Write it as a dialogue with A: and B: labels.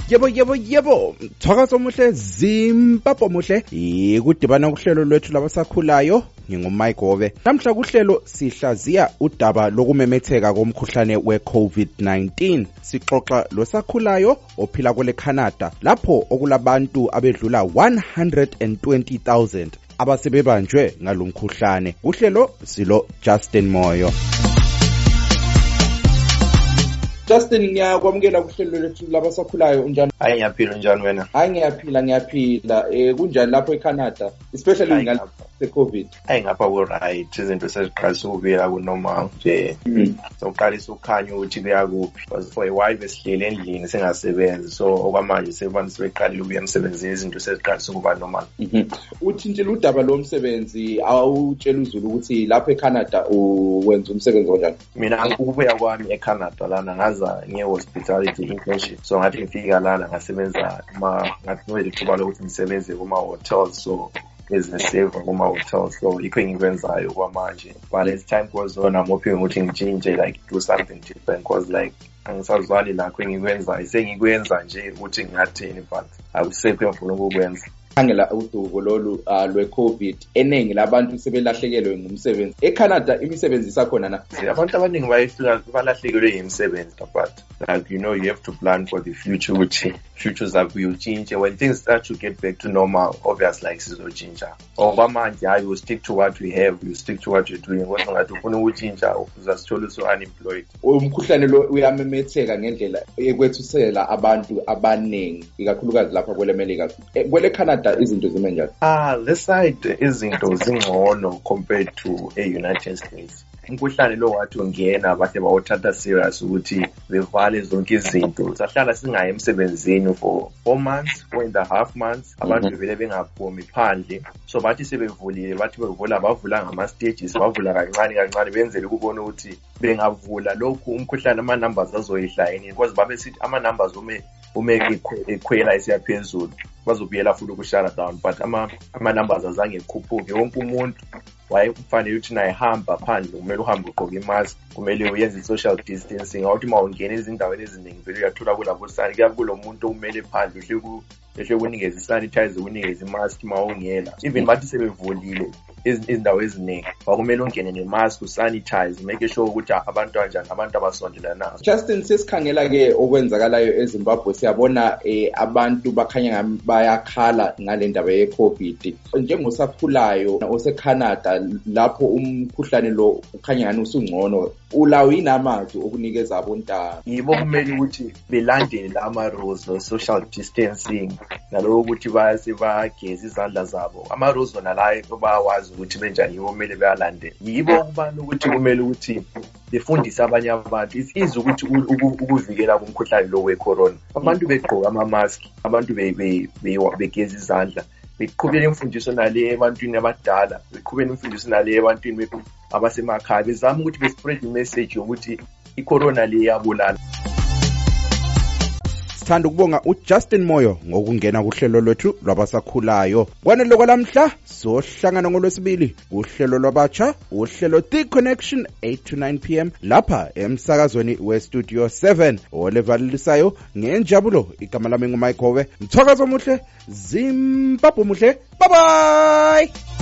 A: Yebo, Thakazo muhle, Zimbabwe muhle, ikudibana kuhlelo lwethu labasakhulayo, nginguMike Gove. Namhla kuhlelo sihlaziya udaba lokumemetheka komkhuhlane we-COVID-19. Sixoxa losakhulayo ophila kwele Canada, lapho okulabantu abedlula 120,000 abasebebanjwe ngalomkhuhlane. Kuhlelo silo Justin Moyo. Justin, ngiyakwamukela kuhlelo lethu labasakhulayo. Unjani?
B: Hayi ngiyaphila, njani wena?
A: Hayi ngiyaphila. Kunjani lapho eCanada, especially ngale COVID?
B: Hayi ngapha ku right, izinto seziqalisa ukubuyela kunormal nje. Soqalisa ukukhanya ukuthi kuyakuphi. Because for a while besihlele endlini singasebenzi, so okwamanje sebantu sebeqalile ukuya emsebenzini, izinto seziqalisa ukuba normal.
A: Uthintile udaba lo msebenzi, awutshela uzulu ukuthi lapho eCanada uwenza umsebenzi onjani?
B: Mina ukubuya kwami eCanada lana ngaza nge-hospitality internship, so ngathi ngifika lana ngasebenza ngathi ngwele ithuba lokuthi ngisebenze kuma-hotels, so ezine-save kuma-hotels, so yikho engikwenzayo kwamanje. But as time goes on, I'm hoping ukuthi ngitshintshe, like do something different, because like angisazwani lakho engikwenzayo, sengikwenza nje ukuthi ngingathini, but akusekho engifuna ukukwenza.
A: Khangela udubo lolu lwe-COVID, eningi labantu sebelahlekelwe ngumsebenzi. eCanada imisebenzi isakhona na?
B: Abantu abaningi bayifika balahlekelwe yimisebenzi, but like you know, you have to plan for the future, which future zakho uyutshintshe. When things start to get back to normal, obvious like sizotshintsha. Okwamanje hayi, you stick to what we have, you stick to what you're doing. Kodwa ngathi ufuna ukutshintsha uzasithola unemployed.
A: Umkhuhlane lo uyamemetheka ngendlela ekwethusela abantu abaningi, ikakhulukazi lapha kwele Melika. Kwele Canada izinto zime njani?
B: This side izinto zingcono compared to e-United States. Umkhuhlane lo wathi ungena bahle bawuthatha serious ukuthi bevale zonke izinto. Sahlala singayi emsebenzini for 4.5 months. Abantu vele bengaphumi phandle. So bathi sebevulile, bathi bavula ngama-stages, bavula kancane benzele ukubona ukuthi bengavula lokhu umkhuhlane ama-numbers azoyihla yini, because babesithi ama-numbers ume ekhwela isiyaphezulu bazobuyela futhi ukushut down, but ama-numbers azange ekhuphuke. Wonke umuntu wayefanele ukuthi naye hamba phandle, kumele uhambe ugqoke imask, kumele uyenze i-social distancing. Awuthi uma ungena ezindaweni eziningi vele uyathola kulabo sani, kuyabe kulo muntu okumele phandle ehle kunikeza i-sanitizer, kunikeza imask uma ungena. Even bathi sebevulile izindawo eziningi wakumele ungene nemask, usanitize, make sure ukuthi abantu kanjani, abantu abasondelanayo. Justin, sesikhangela-ke okwenzakalayo eZimbabwe, siyabona abantu bakhanya bayakhala ngale ndaba ye-COVID. Njengosakhulayo oseCanada, lapho umkhuhlane lo ukhanya ngani usungcono, ulawo yini amazwi okunikeza abontanga? Yibo kumele ukuthi belandele ama-rules no-social distancing, naloko ukuthi bageze izandla zabo. Ama-rules nalayo bayawazi ukuthi benjani, yibo kumele beyalandela. Yibo ukubana ukuthi kumele ukuthi befundise abanye abantu. It's easy ukuthi ukuvikela kumkhuhlane lo we-corona. Abantu begqoka ama-mask, abantu begeze izandla, beqhubele imfundiso nale ebantwini abadala, beqhubele imfundiso nale ebantwini abasemakhaya, bezama ukuthi bespread i-message yokuthi i-corona le iyabulala. Sithanda ukubonga uJustin Moyo ngokungena kuhlelo lwethu lwabasakhulayo. Kwanele kwalamhla sohlangana ngolwesibili uhlelo lwabatsha, uhlelo The Connection 8 to 9 p.m. lapha emsakazweni weStudio 7 olevalisayo ngenjabulo. Igama lami nguMike Gove. Mthakazo muhle, Zimbabwe muhle. Bye bye.